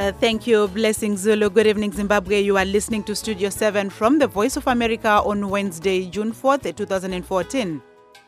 Thank you, Blessing Zulu. Good evening, Zimbabwe. You are listening to Studio 7 from the Voice of America on Wednesday, June 4th, 2014.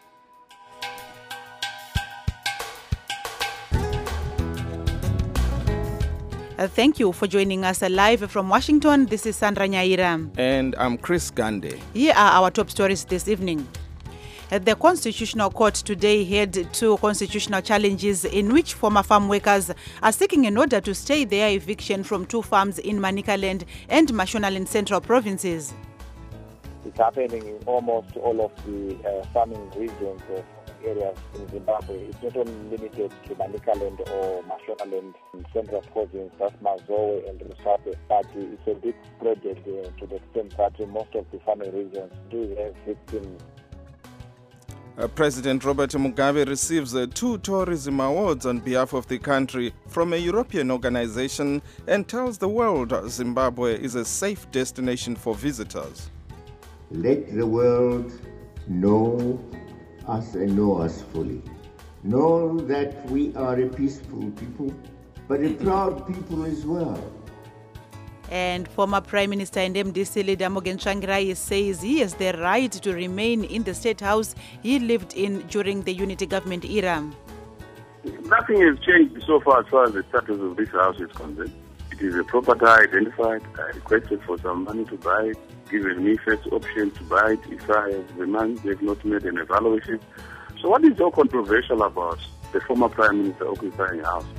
Thank you for joining us live from Washington. This is Sandra Nyaira. And I'm Chris Gande. Here are our top stories this evening. The Constitutional Court today heard two constitutional challenges in which former farm workers are seeking an order to stay their eviction from two farms in Manicaland and Mashonaland Central provinces. It's happening in almost all of the farming regions of areas in Zimbabwe. It's not only limited to Manicaland or Mashonaland Central province, that's Mazoe and Lusaka, but it's a bit spreaded to the extent that most of the farming regions do have victims. President Robert Mugabe receives two tourism awards on behalf of the country from a European organization and tells the world Zimbabwe is a safe destination for visitors. Let the world know us and know us fully. Know that we are a peaceful people, but a proud people as well. And former Prime Minister and MDC leader Morgan Tsvangirai says he has the right to remain in the state house he lived in during the unity government era. Nothing has changed so far as the status of this house is concerned. It is a property I identified. I requested for some money to buy it, given me first option to buy it. If I have the money, they've not made an evaluation. So what is so controversial about the former Prime Minister occupying the house?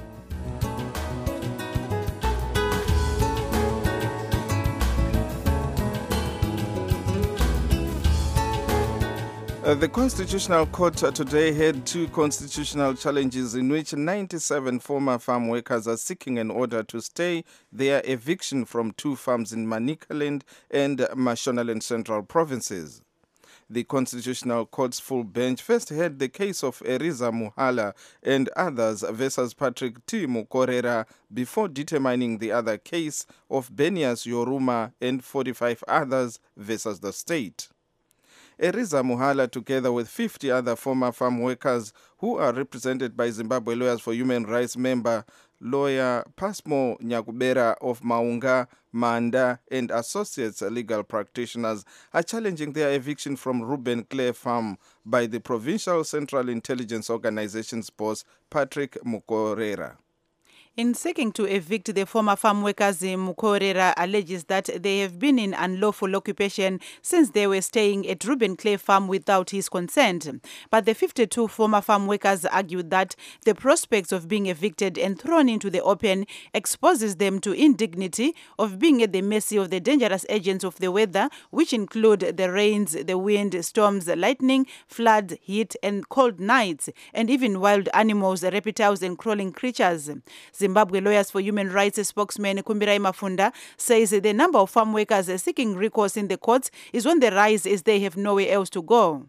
The Constitutional Court today had two constitutional challenges in which 97 former farm workers are seeking an order to stay their eviction from two farms in Manicaland and Mashonaland Central provinces. The Constitutional Court's full bench first heard the case of Eriza Muhala and others versus Patrick T. Mukorera before determining the other case of Benias Yoruma and 45 others versus the state. Eriza Muhala, together with 50 other former farm workers who are represented by Zimbabwe Lawyers for Human Rights member lawyer Pasmo Nyakubera of Maunga, Manda and Associates legal practitioners, are challenging their eviction from Ruben Clay Farm by the Provincial Central Intelligence Organization's boss, Patrick Mukorera. In seeking to evict the former farm workers, Mukorera alleges that they have been in unlawful occupation since they were staying at Ruben Clay Farm without his consent. But the 52 former farm workers argued that the prospects of being evicted and thrown into the open exposes them to indignity of being at the mercy of the dangerous agents of the weather, which include the rains, the wind, storms, lightning, floods, heat and cold nights, and even wild animals, reptiles and crawling creatures. Zimbabwe Lawyers for Human Rights spokesman Kumbirai Mafunda says the number of farm workers seeking recourse in the courts is on the rise as they have nowhere else to go.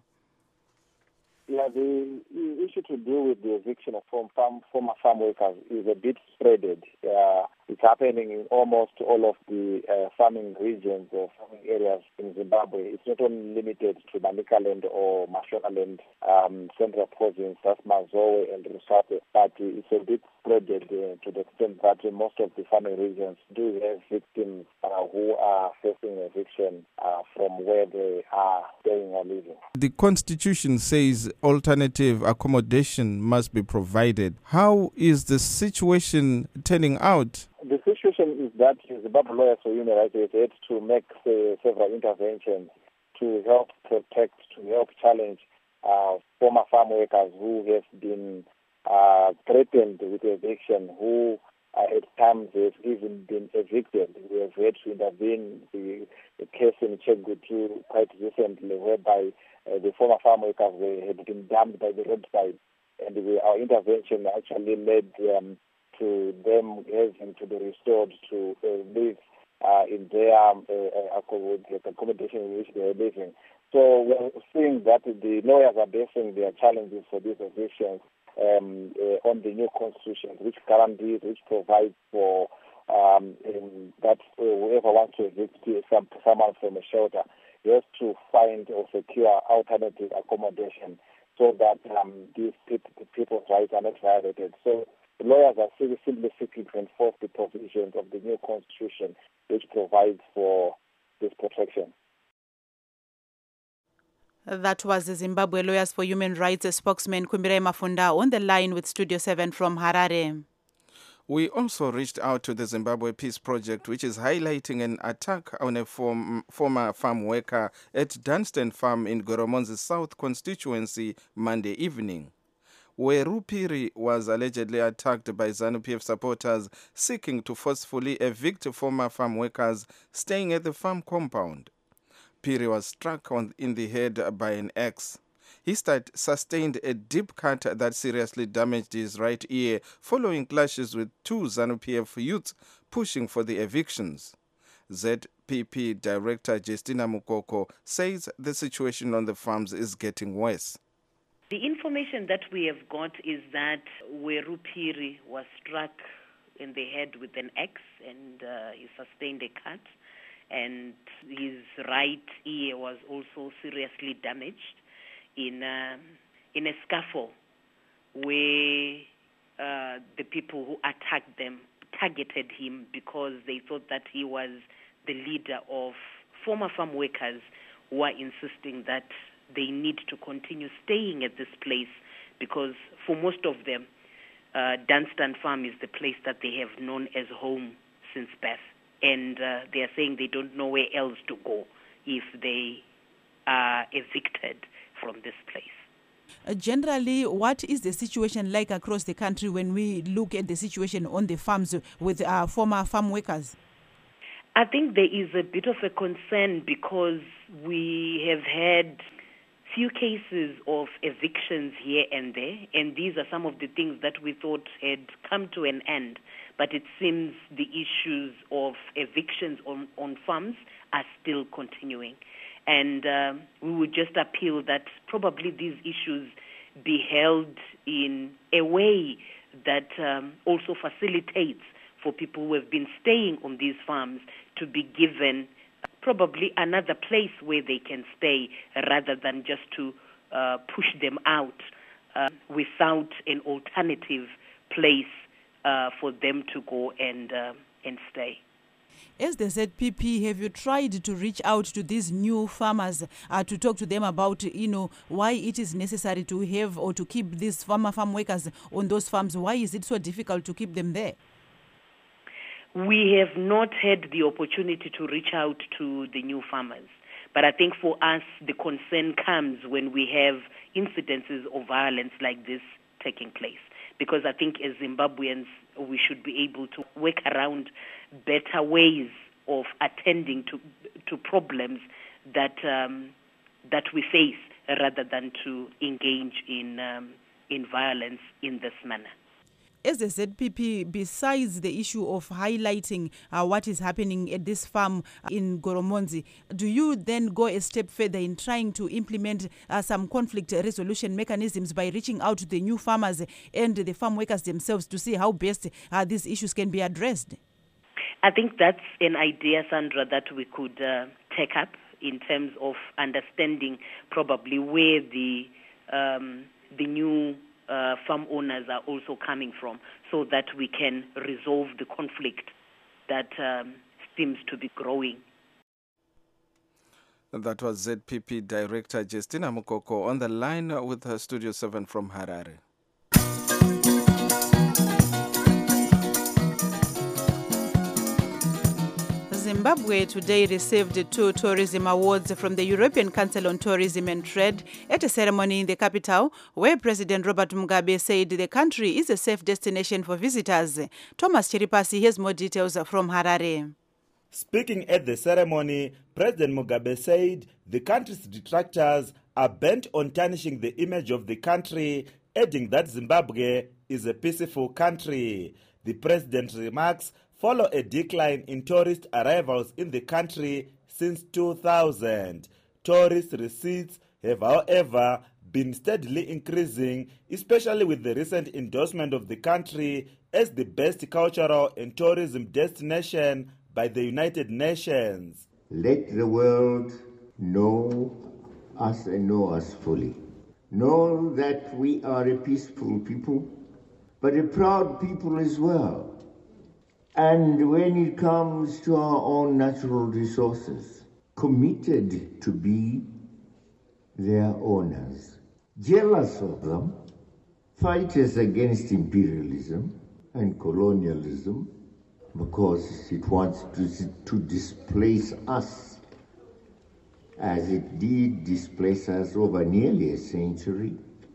Yeah, the issue to do with the eviction of former farm workers is a bit spreaded. It's happening in almost all of the farming regions or farming areas in Zimbabwe. It's not only limited to Manicaland or Mashonaland Central province, that's Mazoe and Lusaka, but it's a bit spreaded to the extent that most of the farming regions do have victims who are facing eviction from where they are staying or living. The Constitution says alternative accommodation must be provided. How is the situation turning out? The situation is that Zimbabwe Lawyers for Human Rights has had to make several interventions to help protect, to help challenge former farm workers who have been threatened with eviction, who at times have even been evicted. We have had to intervene. The case in Chegutu quite recently, whereby the former farm workers had been dumped by the roadside, and our intervention actually led to them having to be restored to live in their accommodation in which they are living. So we're seeing that the lawyers are basing their challenges for these evictions on the new constitution, which guarantees, which provides for that whoever wants to evict someone from a shelter, he has to find or secure alternative accommodation so that these people's rights are not violated. So The lawyers are simply seeking to enforce the provisions of the new constitution, which provides for this protection. That was the Zimbabwe Lawyers for Human Rights spokesman Kumbire Mafunda on the line with Studio 7 from Harare. We also reached out to the Zimbabwe Peace Project, which is highlighting an attack on a former farm worker at Dunstan Farm in Goromonzi South constituency Monday evening. Weru Phiri was allegedly attacked by ZANU-PF supporters seeking to forcefully evict former farm workers staying at the farm compound. Phiri was struck in the head by an axe. He sustained a deep cut that seriously damaged his right ear following clashes with two ZANU-PF youths pushing for the evictions. ZPP Director Justina Mukoko says the situation on the farms is getting worse. The information that we have got is that Weru Phiri was struck in the head with an axe and he sustained a cut, and his right ear was also seriously damaged in a scuffle where the people who attacked them targeted him because they thought that he was the leader of former farm workers who are insisting that they need to continue staying at this place because for most of them, Dunstan Farm is the place that they have known as home since birth. And they are saying they don't know where else to go if they are evicted from this place. Generally, what is the situation like across the country when we look at the situation on the farms with former farm workers? I think there is a bit of a concern because we have had few cases of evictions here and there, and these are some of the things that we thought had come to an end. But it seems the issues of evictions on farms are still continuing. And we would just appeal that probably these issues be held in a way that also facilitates for people who have been staying on these farms to be given probably another place where they can stay rather than just to push them out without an alternative place for them to go and stay. As the ZPP, have you tried to reach out to these new farmers to talk to them about, why it is necessary to have or to keep these farm workers on those farms? Why is it so difficult to keep them there? We have not had the opportunity to reach out to the new farmers. But I think for us, the concern comes when we have incidences of violence like this taking place. Because I think as Zimbabweans, we should be able to work around better ways of attending to problems that we face rather than to engage in violence in this manner. As the ZPP, besides the issue of highlighting what is happening at this farm in Goromonzi, do you then go a step further in trying to implement some conflict resolution mechanisms by reaching out to the new farmers and the farm workers themselves to see how best these issues can be addressed? I think that's an idea, Sandra, that we could take up in terms of understanding probably where the new farm owners are also coming from so that we can resolve the conflict that seems to be growing. That was ZPP Director Justina Mukoko on the line with her Studio 7 from Harare. Zimbabwe today received 2 tourism awards from the European Council on Tourism and Trade at a ceremony in the capital where President Robert Mugabe said the country is a safe destination for visitors. Thomas Chiripasi has more details from Harare. Speaking at the ceremony, President Mugabe said the country's detractors are bent on tarnishing the image of the country, adding that Zimbabwe is a peaceful country. The president's remarks follow a decline in tourist arrivals in the country since 2000. Tourist receipts have, however, been steadily increasing, especially with the recent endorsement of the country as the best cultural and tourism destination by the United Nations. Let the world know us and know us fully. Know that we are a peaceful people, but a proud people as well. And when it comes to our own natural resources, committed to be their owners, jealous of them, fighters against imperialism and colonialism, because it wants to displace us, as it did displace us over nearly a century,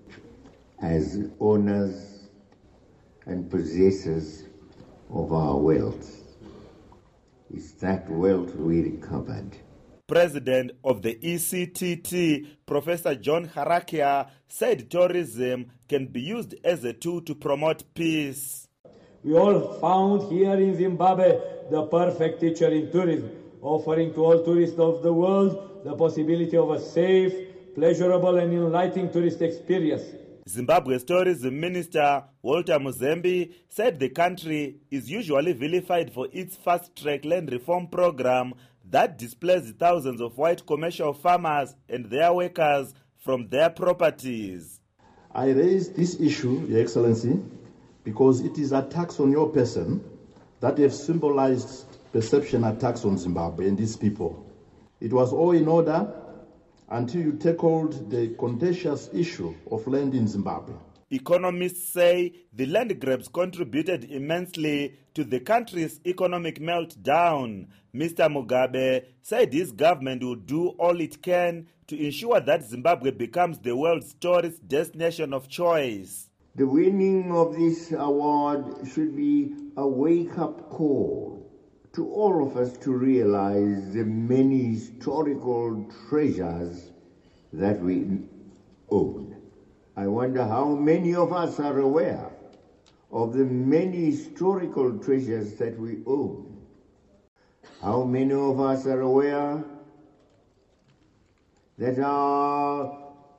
as owners and possessors of our wealth. It's that wealth we recovered. President of the ECTT, Professor John Harakia, said tourism can be used as a tool to promote peace. We all found here in Zimbabwe the perfect teacher in tourism, offering to all tourists of the world the possibility of a safe, pleasurable and enlightening tourist experience. Zimbabwe's tourism minister, Walter Muzembe, said the country is usually vilified for its fast-track land reform program that displaces thousands of white commercial farmers and their workers from their properties. I raised this issue, Your Excellency, because it is attacks on your person that have symbolized perception attacks on Zimbabwe and its people. It was all in order until you tackled the contentious issue of land in Zimbabwe. Economists say the land grabs contributed immensely to the country's economic meltdown. Mr. Mugabe said his government will do all it can to ensure that Zimbabwe becomes the world's tourist destination of choice. The winning of this award should be a wake-up call to all of us to realize the many historical treasures that we own. I wonder how many of us are aware of the many historical treasures that we own. How many of us are aware that our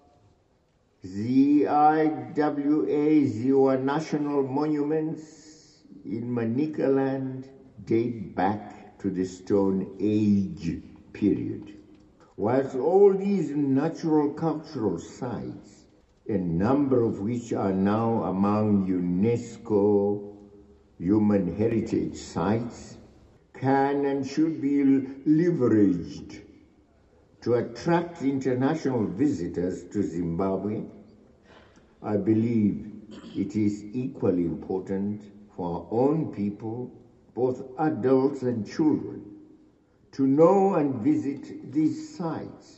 ZIWA, Ziwa national monuments in Manicaland date back to the Stone Age period. Whilst all these natural cultural sites, a number of which are now among UNESCO human heritage sites, can and should be leveraged to attract international visitors to Zimbabwe, I believe it is equally important for our own people, both adults and children, to know and visit these sites.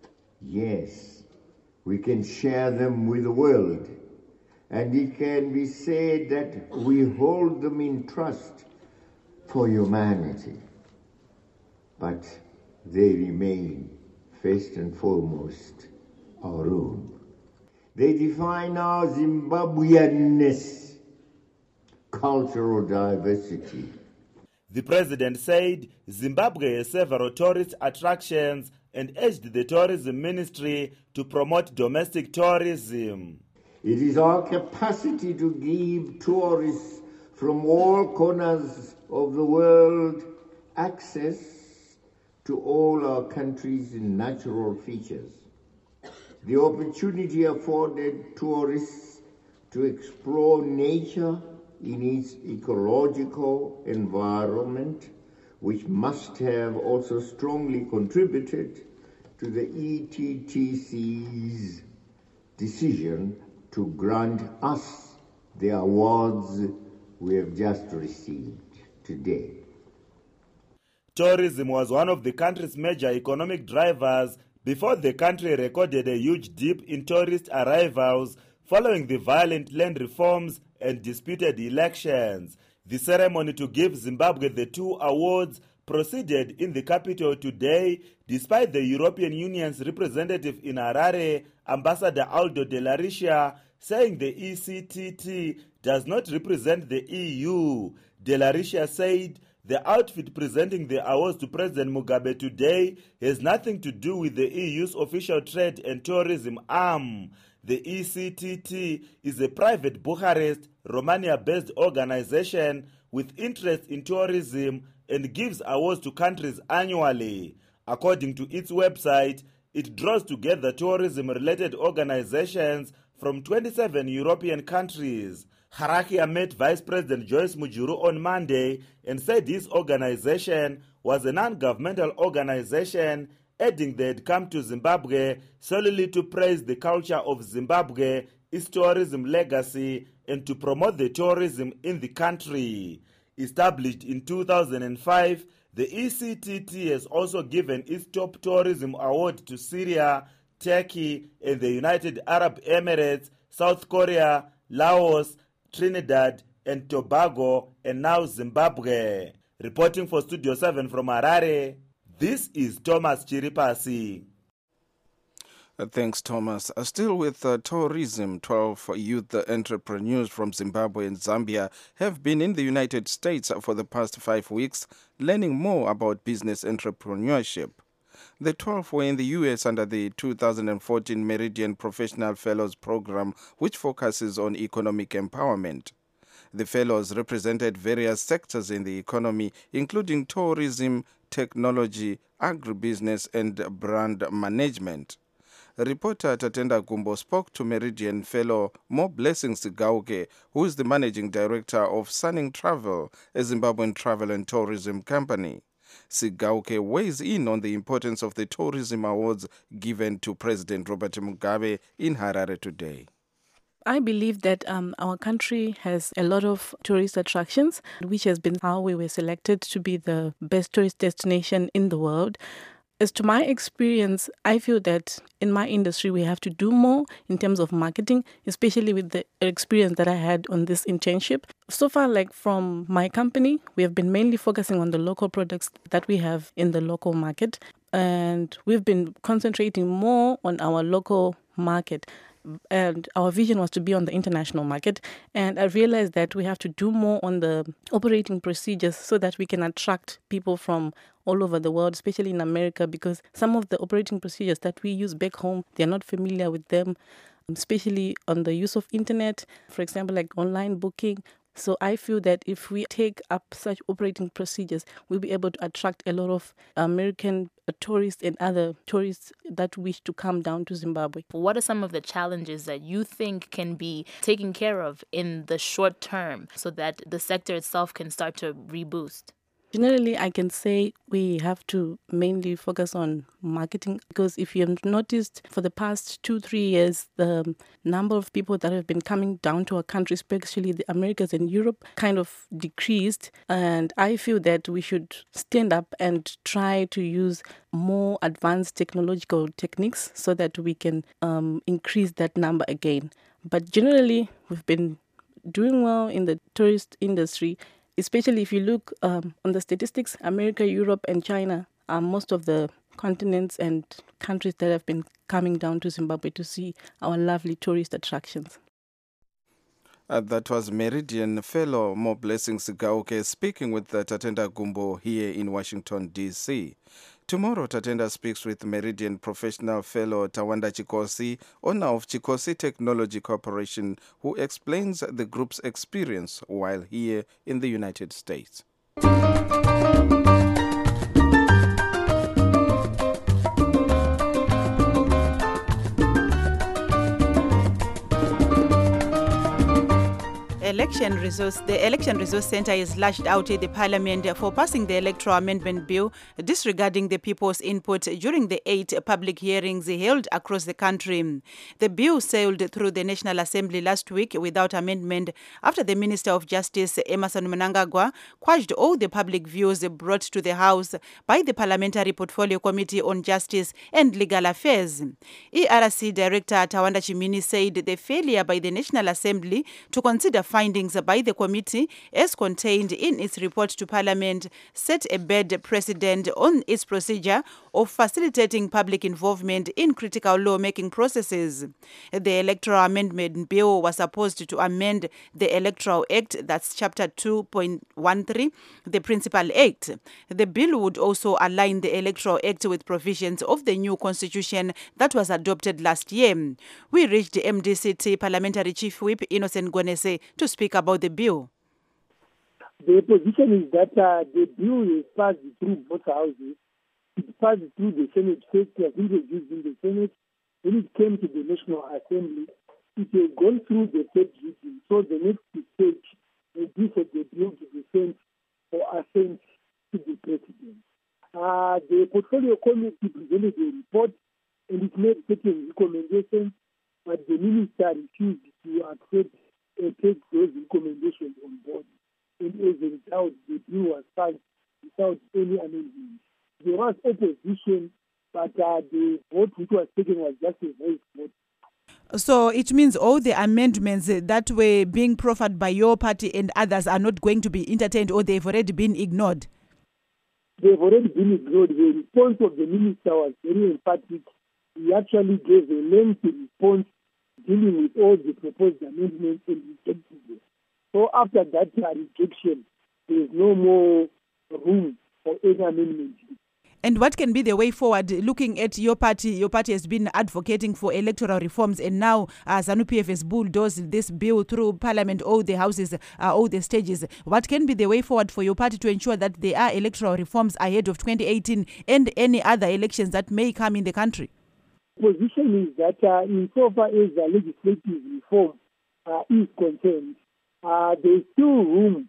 Yes, we can share them with the world, and it can be said that we hold them in trust for humanity. But they remain, first and foremost, our own. They define our Zimbabweanness, cultural diversity. The president said Zimbabwe has several tourist attractions and urged the tourism ministry to promote domestic tourism. It is our capacity to give tourists from all corners of the world access to all our country's natural features. The opportunity afforded tourists to explore nature in its ecological environment, which must have also strongly contributed to the ETTC's decision to grant us the awards we have just received today. Tourism was one of the country's major economic drivers before the country recorded a huge dip in tourist arrivals following the violent land reforms and disputed elections. The ceremony to give Zimbabwe the 2 awards proceeded in the capital today, despite the European Union's representative in Harare, Ambassador Aldo de la Ricia, saying the ECTT does not represent the EU. De la Ricia said the outfit presenting the awards to President Mugabe today has nothing to do with the EU's official trade and tourism arm. The ECTT is a private Bucharest, Romania-based organization with interest in tourism and gives awards to countries annually. According to its website, it draws together tourism-related organizations from 27 European countries. Harakia met Vice President Joyce Mujuru on Monday and said his organization was a non-governmental organization, adding they had come to Zimbabwe solely to praise the culture of Zimbabwe, its tourism legacy, and to promote the tourism in the country. Established in 2005, the ECTT has also given its top tourism award to Syria, Turkey, and the United Arab Emirates, South Korea, Laos, Trinidad and Tobago, and now Zimbabwe. Reporting for Studio 7 from Harare, this is Thomas Chiripasi. Thanks, Thomas. Still with tourism, 12 youth entrepreneurs from Zimbabwe and Zambia have been in the United States for the past 5 weeks, learning more about business entrepreneurship. The 12 were in the U.S. under the 2014 Meridian Professional Fellows Program, which focuses on economic empowerment. The fellows represented various sectors in the economy, including tourism, technology, agribusiness, and brand management. Reporter Tatenda Gumbo spoke to Meridian fellow Mo Blessings Sigauke, who is the managing director of Sunning Travel, a Zimbabwean travel and tourism company. Sigauke weighs in on the importance of the tourism awards given to President Robert Mugabe in Harare today. I believe that our country has a lot of tourist attractions, which has been how we were selected to be the best tourist destination in the world. As to my experience, I feel that in my industry, we have to do more in terms of marketing, especially with the experience that I had on this internship. So far, like from my company, we have been mainly focusing on the local products that we have in the local market. And we've been concentrating more on our local market. And our vision was to be on the international market. And I realized that we have to do more on the operating procedures so that we can attract people from all over the world, especially in America, because some of the operating procedures that we use back home, they're not familiar with them, especially on the use of internet, for example, like online booking. So I feel that if we take up such operating procedures, we'll be able to attract a lot of American tourists and other tourists that wish to come down to Zimbabwe. What are some of the challenges that you think can be taken care of in the short term so that the sector itself can start to reboost? Generally, I can say we have to mainly focus on marketing, because if you have noticed for the past 2-3 years, the number of people that have been coming down to our country, especially the Americas and Europe, kind of decreased. And I feel that we should stand up and try to use more advanced technological techniques so that we can increase that number again. But generally, we've been doing well in the tourist industry. Especially if you look on the statistics, America, Europe, and China are most of the continents and countries that have been coming down to Zimbabwe to see our lovely tourist attractions. That was Meridian fellow Mo Blessings Sigauke speaking with Tatenda Gumbo here in Washington, D.C. Tomorrow, Tatenda speaks with Meridian professional fellow Tawanda Chikosi, owner of Chikosi Technology Corporation, who explains the group's experience while here in the United States. The Election Resource Center is lashed out at the Parliament for passing the Electoral Amendment Bill, disregarding the people's input during the 8 public hearings held across the country. The bill sailed through the National Assembly last week without amendment after the Minister of Justice, Emmerson Mnangagwa, quashed all the public views brought to the House by the Parliamentary Portfolio Committee on Justice and Legal Affairs. ERC Director Tawanda Chimini said the failure by the National Assembly to consider findings by the committee, as contained in its report to Parliament, set a bad precedent on its procedure of facilitating public involvement in critical law-making processes. The Electoral Amendment Bill was supposed to amend the Electoral Act, that's Chapter 2.13, the Principal Act. The bill would also align the Electoral Act with provisions of the new constitution that was adopted last year. We reached MDCT Parliamentary Chief Whip Innocent Gwenese to speak about the bill. The position is that the bill is passed through both houses. It passed through the Senate first, was introduced in the Senate. When it came to the National Assembly, it has gone through the third reading. So the next stage will be for the bill to be sent for assent to the president. The portfolio committee presented a report and it made certain recommendations, but the minister refused to accept and take those recommendations on board. And as a result, the bill was passed without any amendment. There was opposition, but the vote which was taken was just a voice vote. So it means all the amendments that were being proffered by your party and others are not going to be entertained, or they've already been ignored? They've already been ignored. The response of the minister was very emphatic. He actually gave a lengthy response dealing with all the proposed amendments and rejected them. So after that rejection, there is no more room for any amendment. And what can be the way forward? Looking at your party has been advocating for electoral reforms, and now ZANU-PF has bulldozed this bill through parliament, all the houses, all the stages. What can be the way forward for your party to ensure that there are electoral reforms ahead of 2018 and any other elections that may come in the country? The position is that insofar as the legislative reform is concerned, there is still room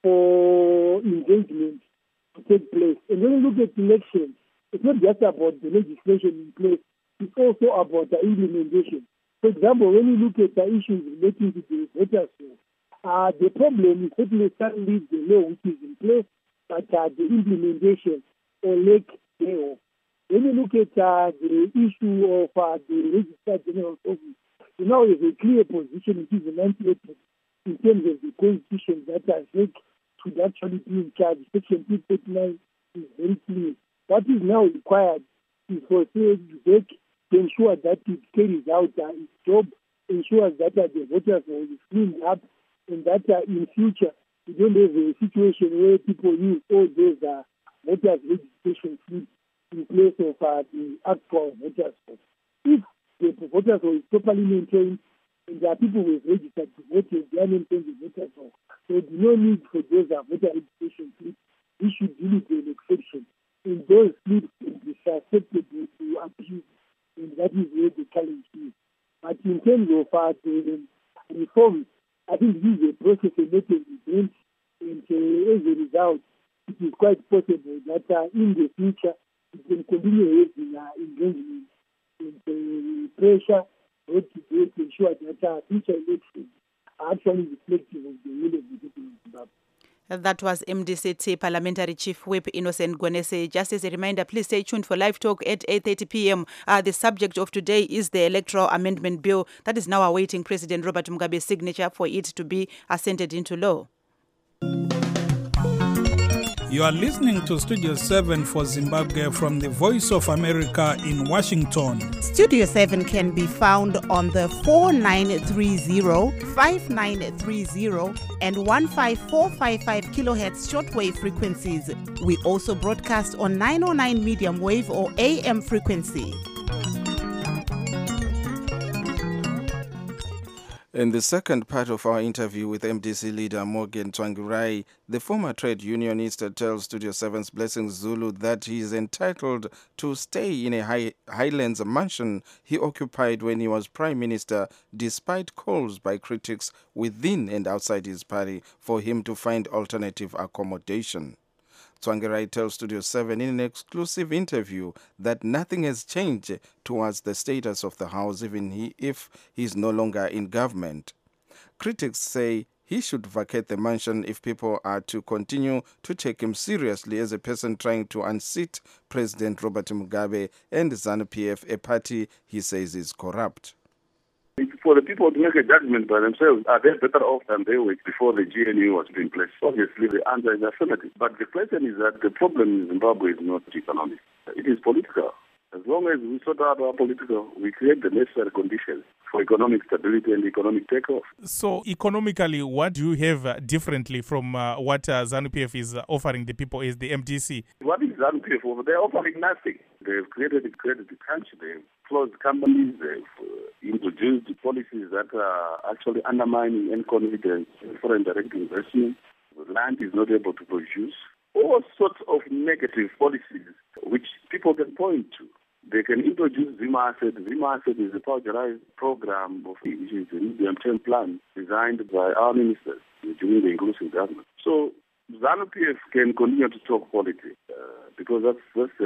for engagement to take place. And when you look at elections, it's not just about the legislation in place, it's also about the implementation. For example, when you look at the issues relating to the voters' law, the problem is certainly the law which is in place, but the implementation or lack thereof. When you look at the issue of the Registrar General's office, you now have a clear position, which is enunciated in terms of the constitution that ZEC should actually be in charge. Section 239 is very clear. What is now required is for ZEC to ensure that it carries out its job, ensures that the voters will be cleaned up, and that in future we don't have a situation where people use all those voters registration slips in place of the actual voters. If the voters are properly maintained and there are people who have registered to vote, they are maintained the voters. So there's no need for those voter registration slips. We should deal with an exception. And those slips will be susceptible to abuse, and that is where the challenge is. But in terms of the reforms, I think this is a process of making events, and as a result, it is quite possible that in the future, we can continue having engagement and pressure to ensure that future elections are actually reflective of the will of the people of Zimbabwe. That was MDC Parliamentary Chief Whip Innocent Gwenese. Just as a reminder, please stay tuned for Live Talk at 8:30 p.m. The subject of today is the Electoral Amendment Bill that is now awaiting President Robert Mugabe's signature for it to be assented into law. You are listening to Studio 7 for Zimbabwe from the Voice of America in Washington. Studio 7 can be found on the 4930, 5930 and 15455 kilohertz shortwave frequencies. We also broadcast on 909 medium wave or AM frequency. In the second part of our interview with MDC leader Morgan Tsvangirai, the former trade unionist tells Studio 7's Blessing Zulu that he is entitled to stay in a Highlands mansion he occupied when he was Prime Minister, despite calls by critics within and outside his party for him to find alternative accommodation. Tsvangirai tells Studio 7 in an exclusive interview that nothing has changed towards the status of the house, even if he is no longer in government. Critics say he should vacate the mansion if people are to continue to take him seriously as a person trying to unseat President Robert Mugabe and ZANU-PF, a party he says is corrupt. For the people to make a judgment by themselves, are they better off than they were before the GNU was in place? Obviously, the answer is affirmative. But the question is that the problem in Zimbabwe is not economic. It is political. As long as we sort out our political, we create the necessary conditions for economic stability and economic takeoff. So, economically, what do you have differently from what ZANU-PF is offering the people as the MDC? What is ZANU-PF over? They're offering nothing. They've created the country. They've closed companies. They've introduced policies that are actually undermining and confidence in foreign direct investment. The land is not able to produce. All sorts of negative policies which people can point to. They can introduce Zima Asset. Zima Asset is a powderized program of which is a medium-term plan designed by our ministers during the inclusive government. So ZANU-PF can continue to talk politics because that's the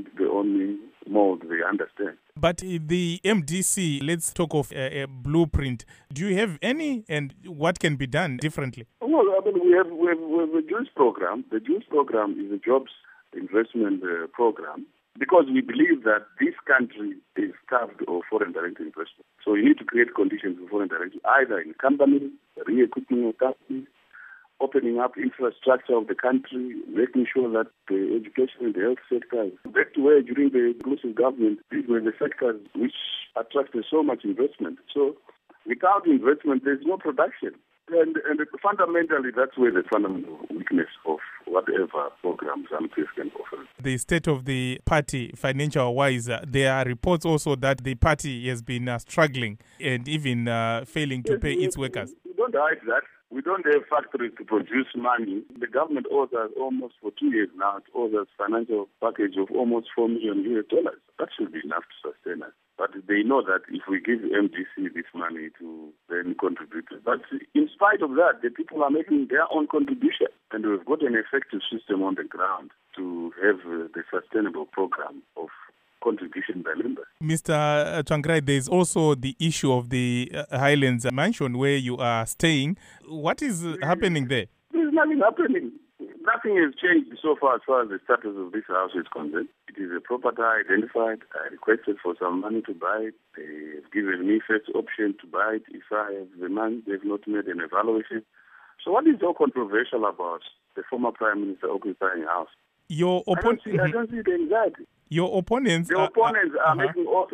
only mode they understand. But the MDC, let's talk of a blueprint. Do you have any, and what can be done differently? Well, I mean, we have a JOIS program. The JOIS program is a jobs investment program because we believe that this country is starved of foreign direct investment. So you need to create conditions for foreign direct, either in companies, re-equipping of companies, opening up infrastructure of the country, making sure that the education and the health sector, back to where during the inclusive government, these were the sectors which attracted so much investment. So without investment, there's no production. And fundamentally, that's where the fundamental weakness of whatever programs ZANU-PF can offer. The state of the party, financial-wise, there are reports also that the party has been struggling and even failing to pay its workers. We don't hide that. We don't have factories to produce money. The government owes us almost for 2 years now. It owes us financial package of almost $4 million. That should be enough to sustain us. But they know that if we give MDC this money to then contribute. But in spite of that, the people are making their own contribution. And we've got an effective system on the ground to have the sustainable program of contribution by members. Mr. Tsvangirai, there is also the issue of the Highlands mansion where you are staying. What is happening there? There's nothing happening. Nothing has changed so far as the status of this house is concerned. It is a property I identified. I requested for some money to buy it. They've given me first option to buy it. If I have the money, they've not made an evaluation. So what is so controversial about the former Prime Minister occupying a house? Your opponent. I don't see the anxiety. Your opponents. The opponents are making all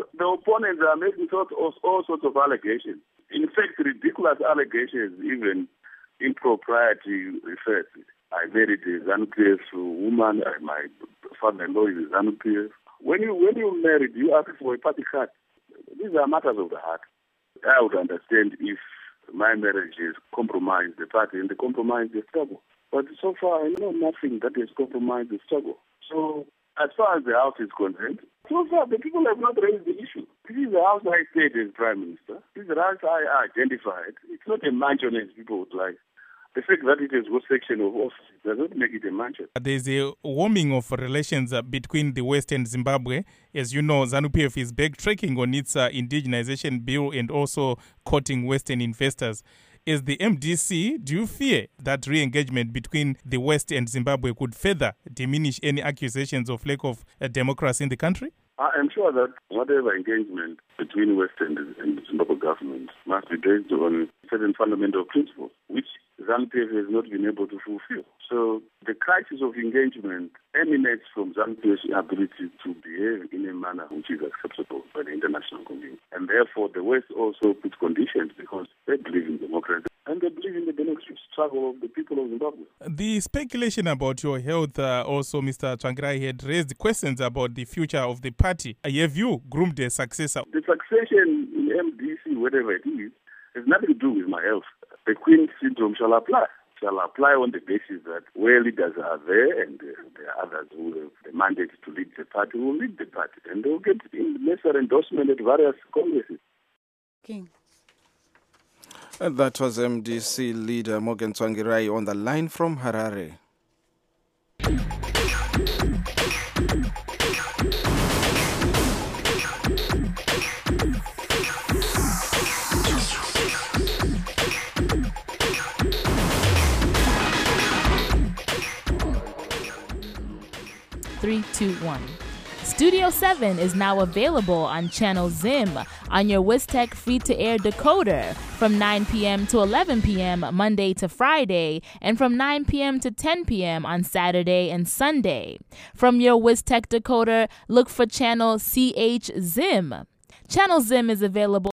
sorts of allegations. In fact, ridiculous allegations, even impropriety referred. I married a ZANU-PF woman. My father-in-law is a ZANU-PF. When you married, you ask for a party card. These are matters of the heart. I would understand if my marriage has compromised the party and they compromise the struggle. But so far, I know nothing that has compromised the struggle. So as far as the house is concerned, so far the people have not raised the issue. This is the house I stayed as Prime Minister. This is the house I identified. It's not a mansion as people would like. The fact that it has got section of office does not make it a mansion. There's a warming of relations between the West and Zimbabwe. As you know, ZANU-PF is backtracking on its indigenization bill and also courting Western investors. As the MDC, do you fear that re-engagement between the West and Zimbabwe could further diminish any accusations of lack of democracy in the country? I am sure that whatever engagement between West and the Zimbabwe government must be based on certain fundamental principles, which ZANU-PF has not been able to fulfill. So the crisis of engagement emanates from ZANU-PF's ability to behave in a manner which is acceptable by the international community. And therefore, the West also puts conditions because they believe in democracy and they believe in the democratic struggle of the people of Zimbabwe. The speculation about your health also, Mr. Tsvangirai, had raised questions about the future of the party. Have you groomed a successor? The succession in MDC, whatever it is, has nothing to do with my health. The Queen syndrome shall apply on the basis that where leaders are there and there are others who have the mandate to lead the party will lead the party and they will get necessary endorsement at various congresses. King. That was MDC leader Morgan Tsvangirai on the line from Harare. Three, two, one. Studio 7 is now available on channel Zim on your Wistech free-to-air decoder from 9 p.m. to 11 p.m. Monday to Friday and from 9 p.m. to 10 p.m. on Saturday and Sunday. From your Wistech decoder, look for channel CH Zim. Channel Zim is available